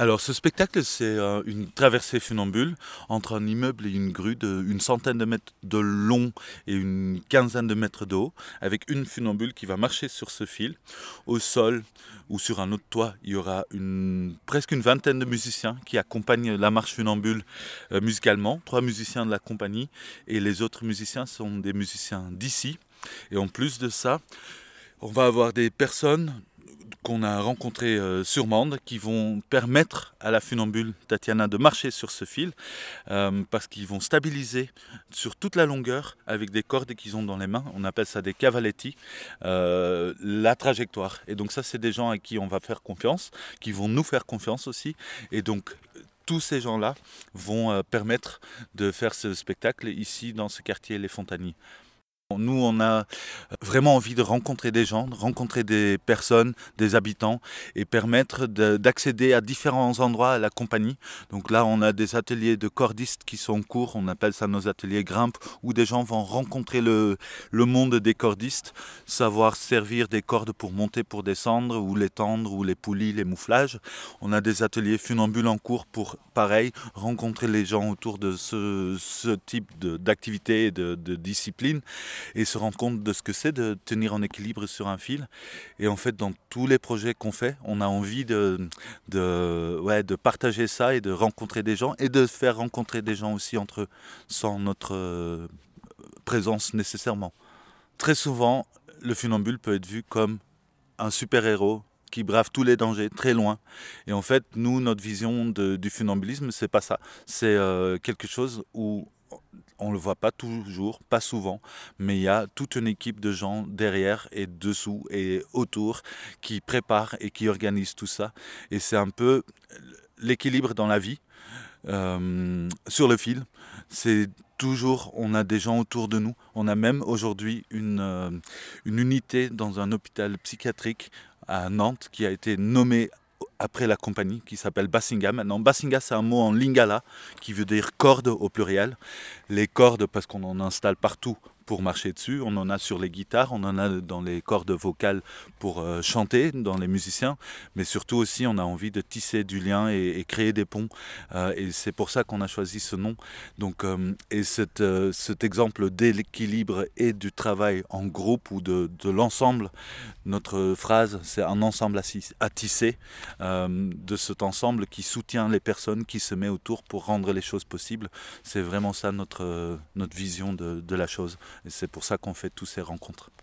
Alors, ce spectacle, c'est une traversée funambule entre un immeuble et une grue d'une centaine de mètres de long et une quinzaine de mètres de haut, avec une funambule qui va marcher sur ce fil. Au sol ou sur un autre toit, il y aura presque une vingtaine de musiciens qui accompagnent la marche funambule musicalement. 3 musiciens de la compagnie et les autres musiciens sont des musiciens d'ici. Et en plus de ça, on va avoir des personnes qu'on a rencontrées sur Mende qui vont permettre à la funambule Tatiana de marcher sur ce fil parce qu'ils vont stabiliser sur toute la longueur avec des cordes qu'ils ont dans les mains, on appelle ça des cavaletti, la trajectoire. Et donc ça, c'est des gens à qui on va faire confiance, qui vont nous faire confiance aussi. Et donc tous ces gens-là vont permettre de faire ce spectacle ici dans ce quartier Les Fontaniers. Nous, on a vraiment envie de rencontrer des gens, de rencontrer des personnes, des habitants et permettre d'accéder à différents endroits à la compagnie. Donc là, on a des ateliers de cordistes qui sont en cours, on appelle ça nos ateliers grimpe, où des gens vont rencontrer le monde des cordistes, savoir servir des cordes pour monter, pour descendre, ou les tendre, ou les poulies, les mouflages. On a des ateliers funambules en cours pour, pareil, rencontrer les gens autour de ce type d'activité et de discipline et se rendre compte de ce que c'est de tenir en équilibre sur un fil. Et en fait, dans tous les projets qu'on fait, on a envie de partager ça et de rencontrer des gens et de faire rencontrer des gens aussi entre eux, sans notre présence nécessairement. Très souvent, le funambule peut être vu comme un super-héros qui brave tous les dangers très loin. Et en fait, nous, notre vision du funambulisme, c'est pas ça. C'est quelque chose où on ne le voit pas toujours, pas souvent, mais il y a toute une équipe de gens derrière et dessous et autour qui préparent et qui organisent tout ça. Et c'est un peu l'équilibre dans la vie. Sur le fil, c'est toujours, on a des gens autour de nous. On a même aujourd'hui une unité dans un hôpital psychiatrique à Nantes qui a été nommée après la compagnie, qui s'appelle Basinga. Maintenant, Basinga, c'est un mot en lingala qui veut dire corde au pluriel. Les cordes, parce qu'on en installe partout pour marcher dessus. On en a sur les guitares, on en a dans les cordes vocales pour chanter, dans les musiciens. Mais surtout aussi, on a envie de tisser du lien et créer des ponts. Et c'est pour ça qu'on a choisi ce nom. Donc, et cet exemple d'équilibre et du travail en groupe ou de l'ensemble, notre phrase, c'est un ensemble à tisser, de cet ensemble qui soutient les personnes, qui se met autour pour rendre les choses possibles. C'est vraiment ça notre vision de la chose. Et c'est pour ça qu'on fait toutes ces rencontres.